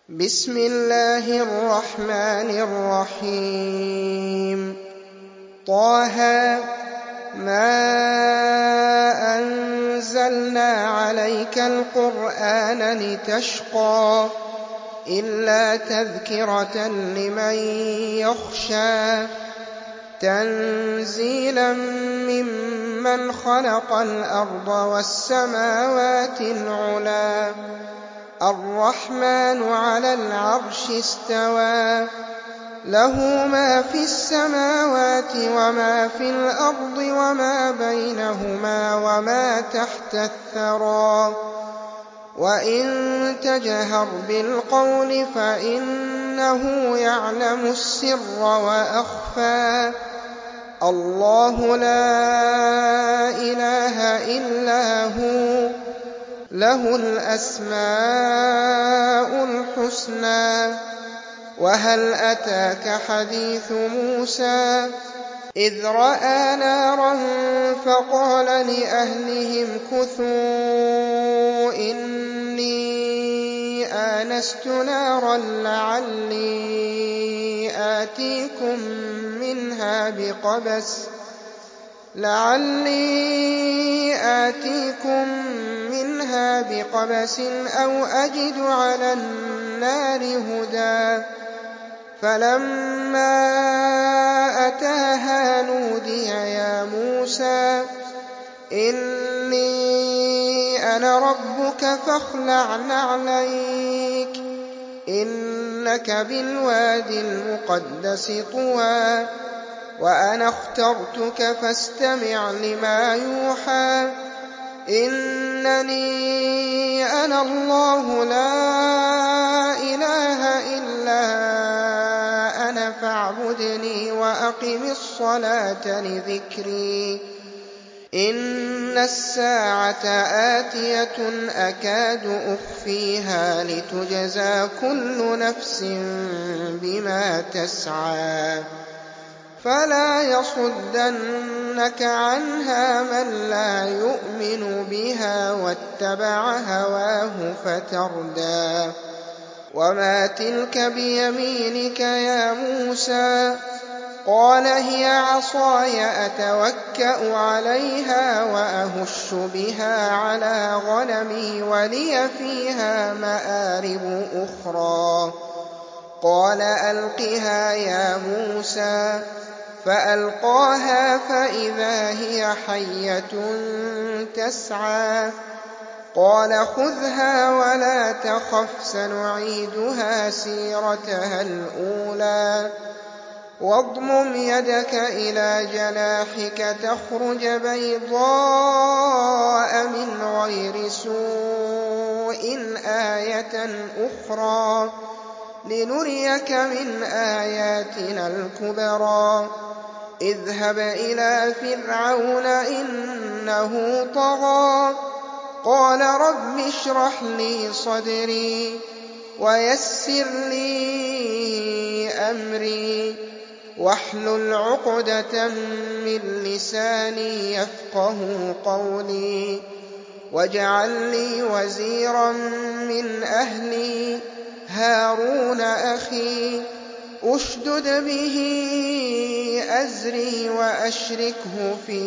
بسم الله الرحمن الرحيم طه ما أنزلنا عليك القرآن لتشقى إلا تذكرة لمن يخشى تنزيلا ممن خلق الأرض والسماوات العلى الرحمن على العرش استوى له ما في السماوات وما في الأرض وما بينهما وما تحت الثرى وإن تجهر بالقول فإنه يعلم السر وأخفى الله لا إله إلا هو له الأسماء الحسنى وهل أتاك حديث موسى إذ رأى نارا فقال لأهلهم كثوا إني آنست نارا لعلي آتيكم منها بقبس أو أجد على النار هدى فلما أتاها نودي يا موسى إني أنا ربك فاخلع نعليك إنك بالوادي المقدس طوى وأنا اخترتك فاستمع لما يوحى إنني أنا الله لا إله إلا أنا فاعبدني وأقم الصلاة لذكري إن الساعة آتية أكاد أخفيها لتجزى كل نفس بما تسعى فلا يصدنك عنها من لا يؤمن بها واتبع هواه فتردى وما تلك بيمينك يا موسى قال هي عصاي أتوكأ عليها وأهش بها على غنمي ولي فيها مآرب أخرى قال ألقها يا موسى فألقاها فإذا هي حية تسعى قال خذها ولا تخف سنعيدها سيرتها الأولى واضمم يدك إلى جناحك تخرج بيضاء من غير سوء آية أخرى لنريك من آياتنا الكبرى اذهب إلى فرعون إنه طغى قال رب اشرح لي صدري ويسر لي أمري واحلل عقدة من لساني يفقه قولي واجعل لي وزيرا من أهلي هارون أخي أشدد به أزري وأشركه في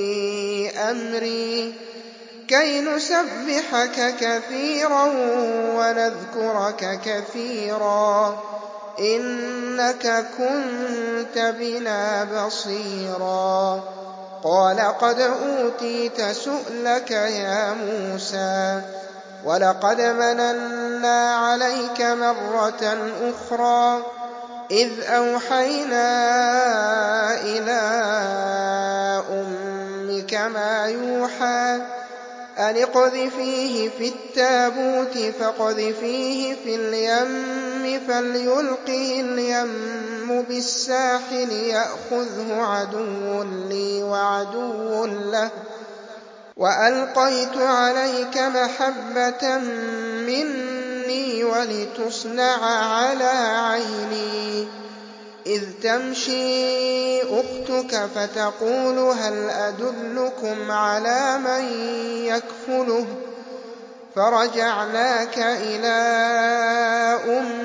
أمري كي نسبحك كثيرا ونذكرك كثيرا إنك كنت بنا بصيرا قال قد أوتيت سؤلك يا موسى ولقد مننا عليك مرة أخرى إذ أوحينا إلى أمك ما يوحى أن اقذفيه في التابوت فاقذفيه في اليم فليلقه اليم بالساحل يأخذه عدو لي وعدو له وألقيت عليك محبة مني ولتصنع على عيني إذ تمشي أختك فتقول هل أدلكم على من يكفله فرجعناك إلى أمك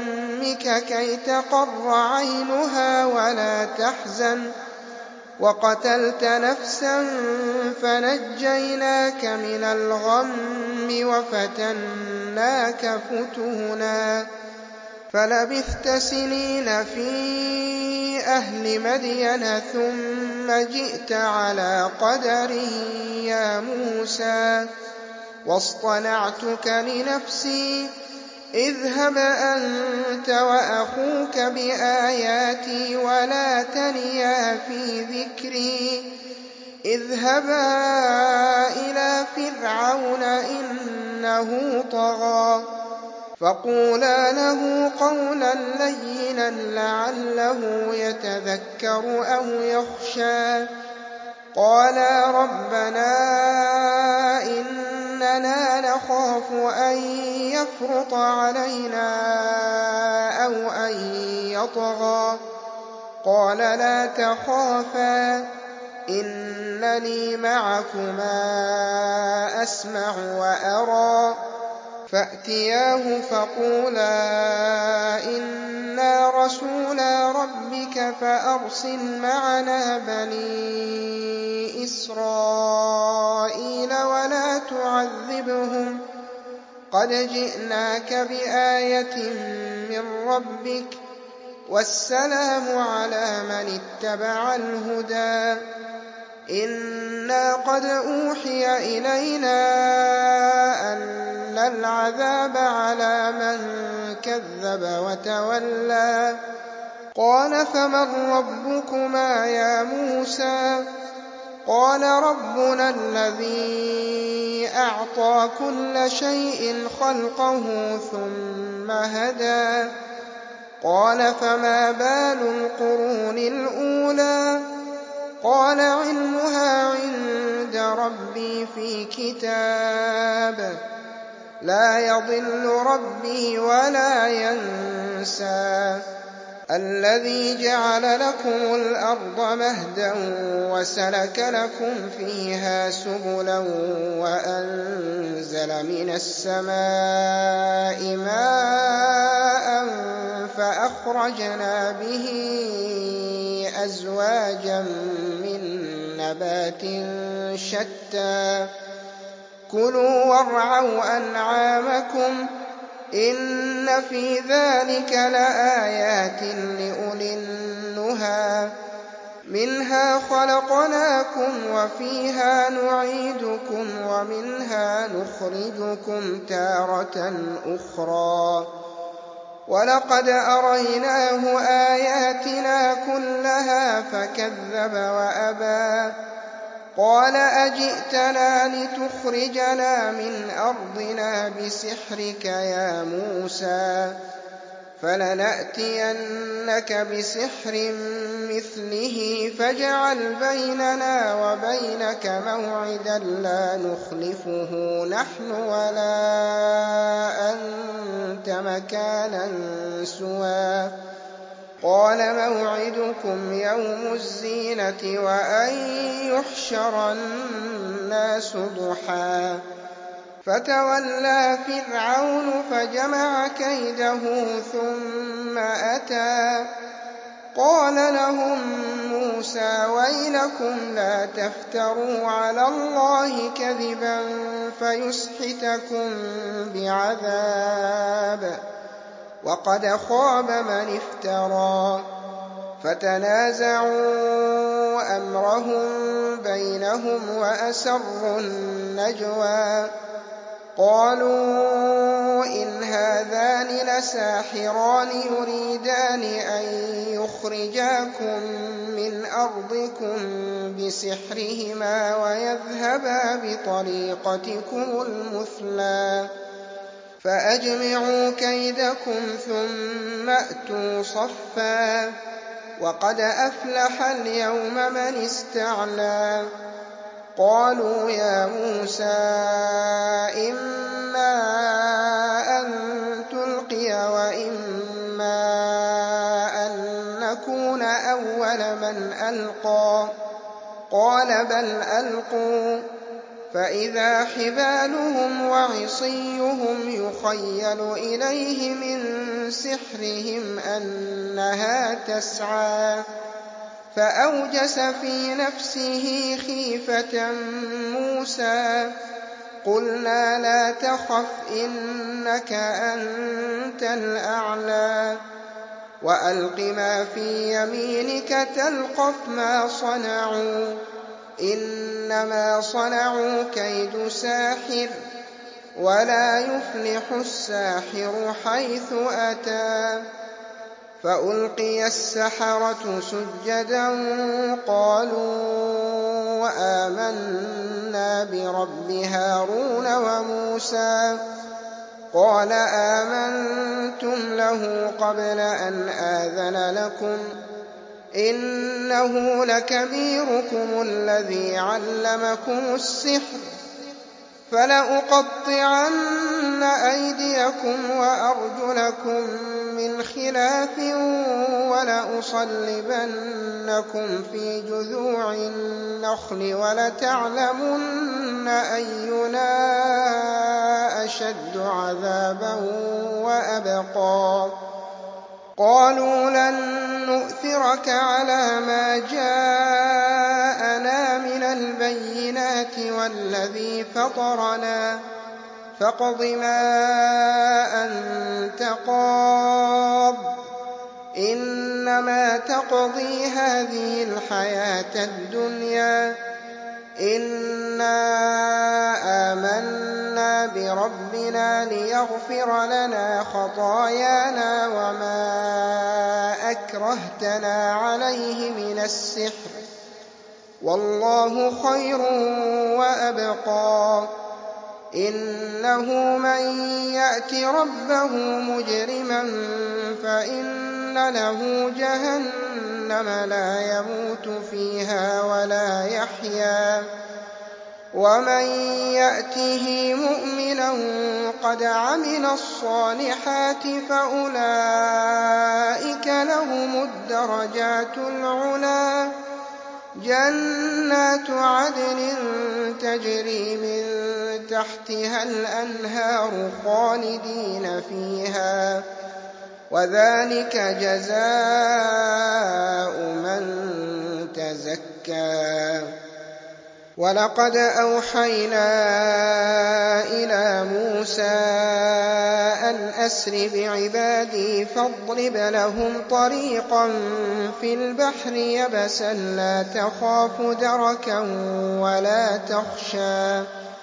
كي تقر عينها ولا تحزن وقتلت نفسا فنجيناك من الغم وفتناك فتونا فلبثت سنين في أهل مدين ثم جئت على قدر يا موسى واصطنعتك لنفسي اذهب أنت وأخوك بآياتي ولا تنيا في ذكري اذهبا إلى فرعون إنه طغى فقولا له قولا لينا لعله يتذكر أو يخشى قالا ربنا إننا نخاف أن يفرط علينا أو أن يطغى قال لا تخافا إنني معكما أسمع وأرى فأتياه فقولا إنا رسولا ربك فأرسل معنا بني إسرائيل ولا تعذبهم قد جئناك بآية من ربك والسلام على من اتبع الهدى إنا قد أوحي إلينا أن العذاب على من كذب وتولى قال فمن ربكما يا موسى قال ربنا الذي أعطى كل شيء خلقه ثم هدى قال فما بال القرون الأولى قال علمها عند ربي في كتاب لا يضل ربي ولا ينسى الذي جعل لكم الأرض مهدا وسلك لكم فيها سبلا وأنزل من السماء ماء فأخرجنا به أزواجا من نبات شتى كلوا وارعوا أنعامكم إن في ذلك لآيات لأولي النهى منها خلقناكم وفيها نعيدكم ومنها نخرجكم تارة أخرى ولقد أريناه آياتنا كلها فكذب وأبى قال أجئتنا لتخرجنا من أرضنا بسحرك يا موسى فلنأتينك بسحر مثله فاجعل بيننا وبينك موعدا لا نخلفه نحن ولا أنت مكانا سوى قال موعدكم يوم الزينة وأن يحشر الناس ضحى فتولى فرعون فجمع كيده ثم أتى قال لهم موسى ويلكم لا تفتروا على الله كذبا فيسحتكم بعذاب وقد خاب من افترى فتنازعوا أمرهم بينهم وأسروا النجوى قالوا إن هذان لساحران يريدان أن يخرجاكم من أرضكم بسحرهما ويذهبا بطريقتكم المثلى فأجمعوا كيدكم ثم أتوا صفا وقد أفلح اليوم من استعلى قالوا يا موسى إما أن تلقي وإما أن نكون أول من ألقى قال بل ألقوا فإذا حبالهم وعصيهم يخيل إليه من سحرهم أنها تسعى فأوجس في نفسه خيفة موسى قلنا لا تخف إنك أنت الأعلى وألق ما في يمينك تلقف ما صنعوا إنما صنعوا كيد ساحر ولا يفلح الساحر حيث أتى فألقي السحرة سجدا قالوا آمنا برب هارون وموسى قال آمنتم له قبل أن آذن لكم إنه لكبيركم الذي علمكم السحر فلأقطعن أيديكم وأرجلكم من خلاف ولأصلبنكم في جذوع النخل ولتعلمن أينا أشد عذابا وأبقى قالوا لن نؤثرك على ما جاءنا من البينات والذي فطرنا فاقض ما أنت قاض إنما تقضي هذه الحياة الدنيا إنا آمنا بربنا ليغفر لنا خطايانا وما أكرهتنا عليه من السحر والله خير وأبقى إنه من يأت ربه مجرما فإن له جهنم لا يموت فيها ولا يحيا ومن يأته مؤمنا قد عمل الصالحات فأولئك لهم الدرجات العلى جنات عدن تجري من تحتها الأنهار خالدين فيها وذلك جزاء من تزكى ولقد أوحينا إلى موسى أن أسر بعبادي فاضرب لهم طريقا في البحر يبسا لا تخاف دركا ولا تخشى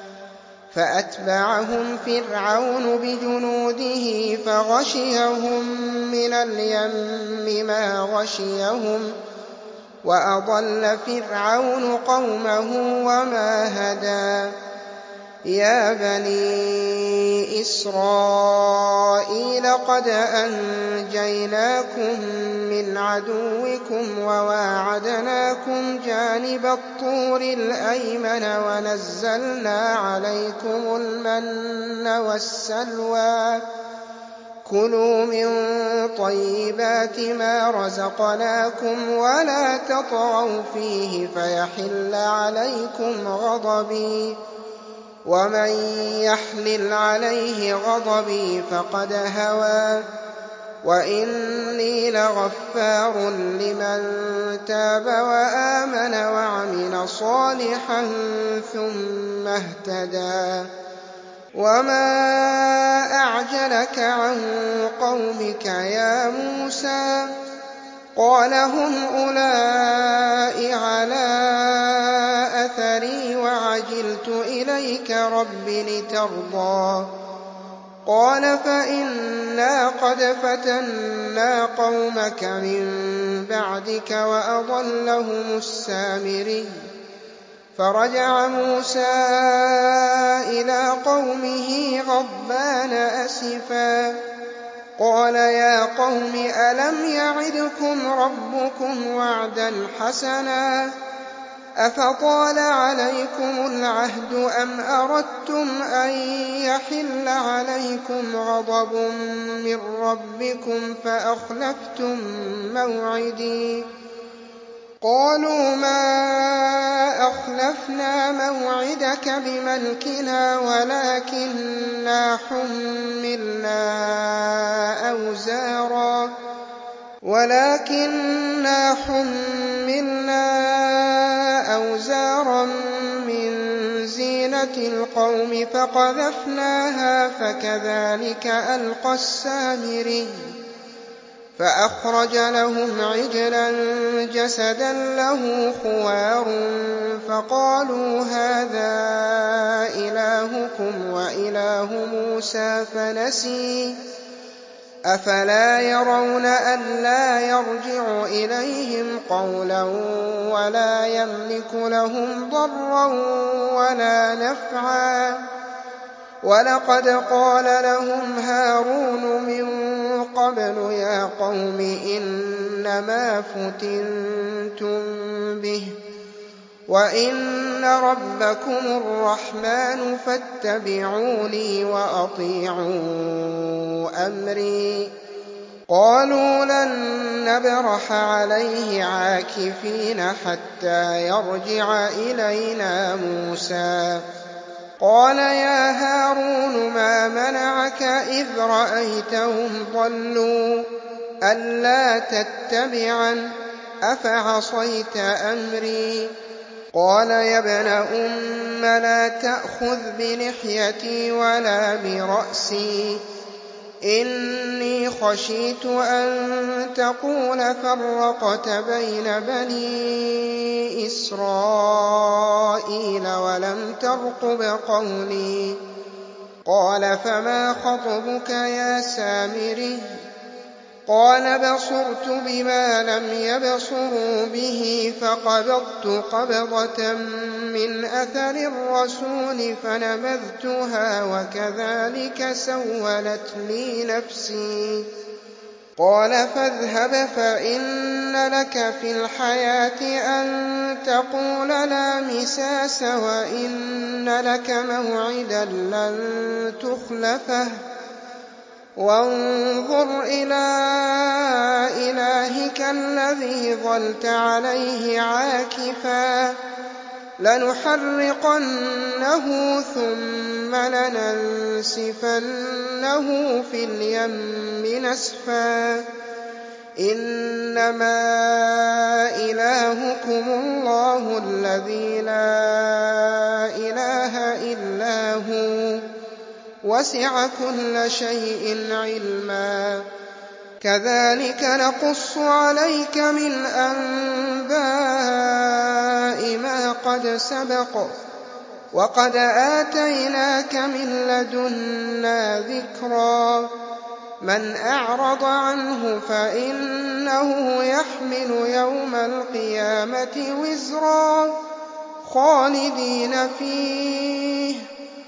فأتبعهم فرعون بجنوده فغشيهم من اليم ما غشيهم وأضل فرعون قومه وما هدى يا بني إسرائيل قد أنجيناكم من عدوكم وواعدناكم جانب الطور الأيمن ونزلنا عليكم المن والسلوى كلوا من طيبات ما رزقناكم ولا تطغوا فيه فيحل عليكم غضبي ومن يحلل عليه غضبي فقد هوى وإني لغفار لمن تاب وآمن وعمل صالحا ثم اهتدى وما أعجلك عن قومك يا موسى قال هم أولئك على أثري وعجلت إليك رب لترضى قال فإنا قد فتنا قومك من بعدك وأضلهم السامري فرجع موسى إلى قومه غضبان أسفا قال يا قوم ألم يعدكم ربكم وعدا حسنا أفطال عليكم العهد أم أردتم أن يحل عليكم غضب من ربكم فأخلفتم موعدي قالوا ما أخلفنا موعدك بملكنا ولكننا حملنا أوزارا من زينة القوم فقذفناها فكذلك ألقى السامري فأخرج لهم عجلا جسدا له خوار فقالوا هذا إلهكم وإله موسى فنسي أفلا يرون ألا يرجع إليهم قولا ولا يملك لهم ضرا ولا نفعا ولقد قال لهم هارون من قبل يا قوم إنما فتنتم به وإن ربكم الرحمن فاتبعوني وأطيعوا أمري قالوا لن نبرح عليه عاكفين حتى يرجع إلينا موسى قال يا هارون ما منعك إذ رأيتهم ضلوا ألا تتبعن أفعصيت أمري قال يا ابن أم لا تأخذ بلحيتي ولا برأسي إني خشيت أن تقول فرقت بين بني إسرائيل ولم ترقب قولي قال فما خطبك يا سامري قال بصرت بما لم يبصروا به فقبضت قبضة من أثر الرسول فنبذتها وكذلك سولت لي نفسي قال فاذهب فإن لك في الحياة أن تقول لا مساس وإن لك موعدا لن تخلفه وانظر إلى إلهك الذي ظلت عليه عاكفا لنحرقنه ثم لننسفنه في اليم نسفا إنما إلهكم الله الذي لا إله إلا هو وسع كل شيء علما كذلك نقص عليك من أنباء ما قد سبق وقد آتيناك من لدنا ذكرا من أعرض عنه فإنه يحمل يوم القيامة وزرا خالدين فيه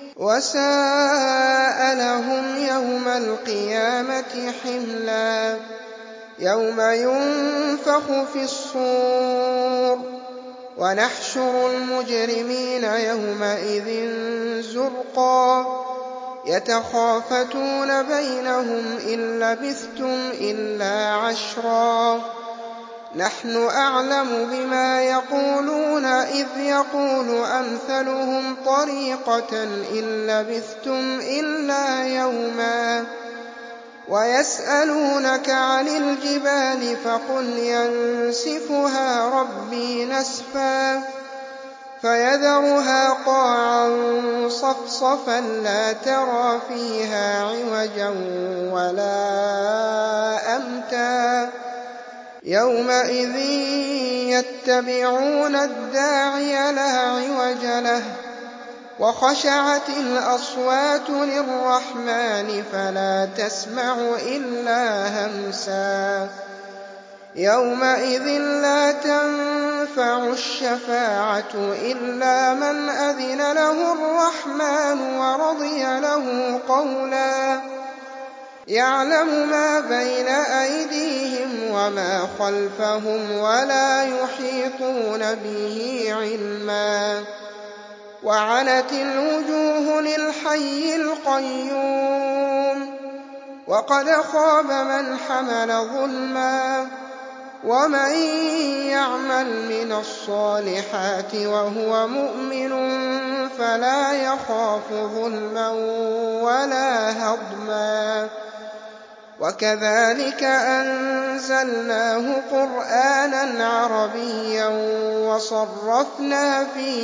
وساء لهم يوم القيامة حملا يوم ينفخ في الصور ونحشر المجرمين يومئذ زرقا يتخافتون بينهم إن لبثتم إلا عشرا نحن أعلم بما يقولون إذ يقول أمثلهم طريقة إن لبثتم إلا يوما ويسألونك عن الجبال فقل ينسفها ربي نسفا فيذرها قاعا صفصفا لا ترى فيها عوجا ولا أمتا يومئذ يتبعون الداعي لا عوج له وخشعت الأصوات للرحمن فلا تسمع إلا همسا يومئذ لا تنفع الشفاعة إلا من أذن له الرحمن ورضي له قولا يعلم ما بين أيديهم وما خلفهم ولا يحيطون به علما وعنت الوجوه للحي القيوم وقد خاب من حمل ظلما ومن يعمل من الصالحات وهو مؤمن فلا يخاف ظلما ولا هضما وكذلك أنزلناه قرآنا عربيا وصرفنا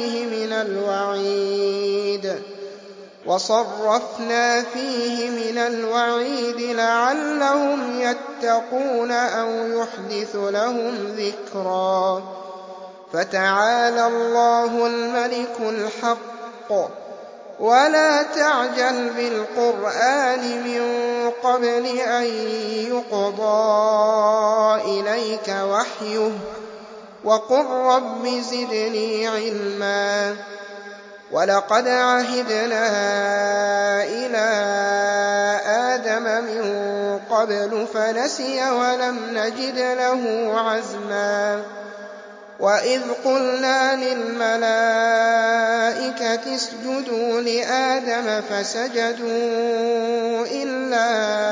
فيه من الوعيد لعلهم يتقون أو يحدث لهم ذكرا فتعالى الله الملك الحق ولا تعجل بالقرآن من قبل أن يقضى إليك وحيه وقل رب زدني علما ولقد عهدنا إلى آدم من قبل فنسي ولم نجد له عزما وإذ قلنا للملائكة اسجدوا لآدم فسجدوا إلا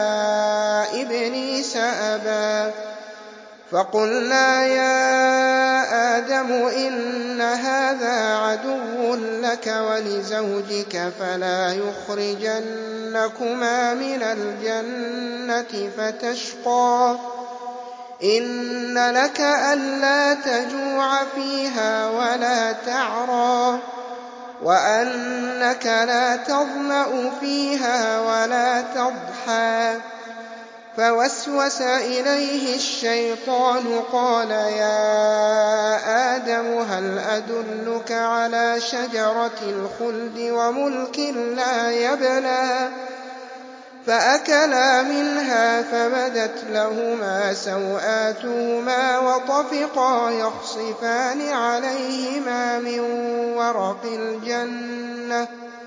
إبليس أبى فقلنا يا آدم إن هذا عدو لك ولزوجك فلا يخرجنكما من الجنة فتشقى إن لك ألا تجوع فيها ولا تعرى وأنك لا تظمأ فيها ولا تضحى فوسوس إليه الشيطان قال يا آدم هل أدلك على شجرة الخلد وملك لا يبلى فأكلا منها فبدت لهما سوآتهما وطفقا يخصفان عليهما من ورق الجنة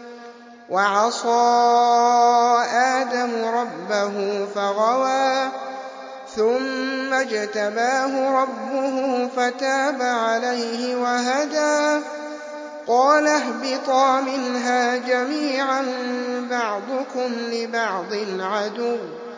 وعصى آدم ربه فغوى ثم اجتباه ربه فتاب عليه وهدى قال اهبطا منها جميعا بعضكم لبعض عدو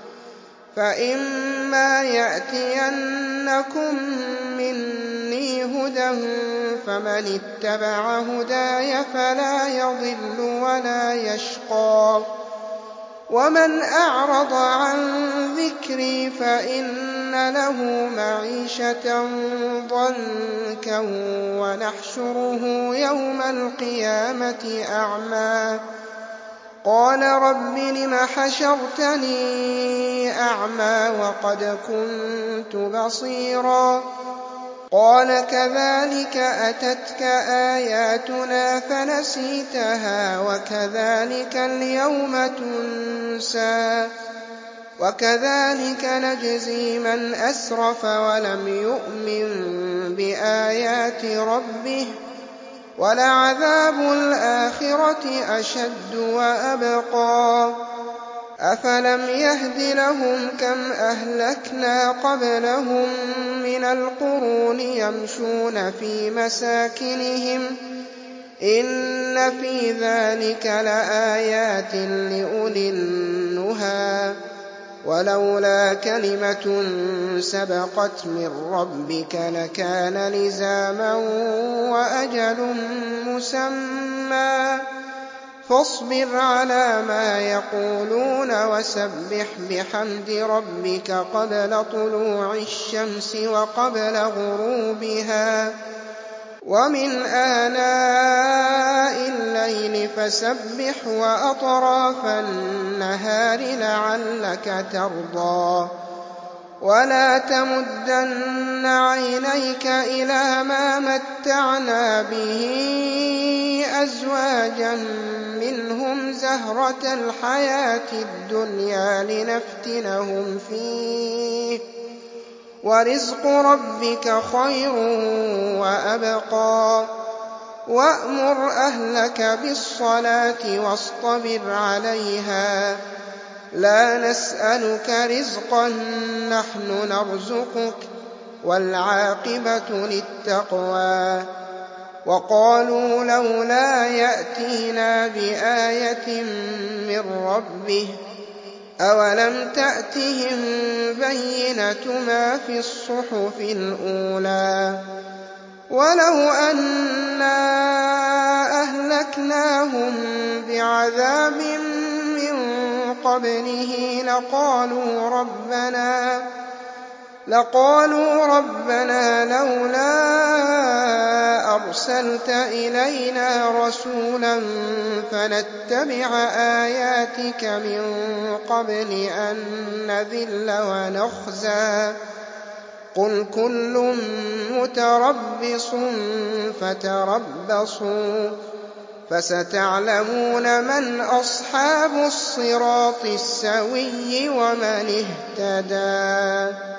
فإما يأتينكم مني هدى فمن اتبع هداي فلا يضل ولا يشقى ومن أعرض عن ذكري فإن له معيشة ضنكا ونحشره يوم القيامة أعمى قال رب لم حشرتني أعمى وقد كنت بصيرا قال كذلك أتتك آياتنا فنسيتها وكذلك اليوم تنسى وكذلك نجزي من أسرف ولم يؤمن بآيات ربه ولعذاب الآخرة أشد وأبقى أفلم يهد لهم كم أهلكنا قبلهم من القرون يمشون في مساكنهم إن في ذلك لآيات لأولي النهى ولولا كلمة سبقت من ربك لكان لزاما وأجل مسمى فاصبر على ما يقولون وسبح بحمد ربك قبل طلوع الشمس وقبل غروبها ومن آناء الليل فسبح وأطراف النهار لعلك ترضى ولا تمدن عينيك إلى ما متعنا به أزواجا منهم زهرة الحياة الدنيا لنفتنهم فيه ورزق ربك خير وأبقى وأمر أهلك بالصلاة واصطبر عليها لا نسألك رزقا نحن نرزقك والعاقبة للتقوى وقالوا لولا يأتينا بآية من ربه أَوَلَمْ تَأْتِهِم بَيِّنَةُ مَا فِي الصُّحُفِ الْأُولَىٰ وَلَوْ أَنَّا أَهْلَكْنَاهُم بِعَذَابٍ مِّن قَبْلِهِ لَقَالُوا رَبَّنَا لَوْلَا أَرْسَلْتَ إِلَيْنَا رَسُولًا فَنَتَّبِعَ آيَاتِكَ مِن قَبْلِ أَن نَّذِلَّ وَنَخْزَىٰ قُلْ كُلٌّ مُّتَرَبِّصٌ فَتَرَبَّصُوا فَسَتَعْلَمُونَ مَنْ أَصْحَابُ الصِّرَاطِ السَّوِيِّ وَمَنِ اهْتَدَىٰ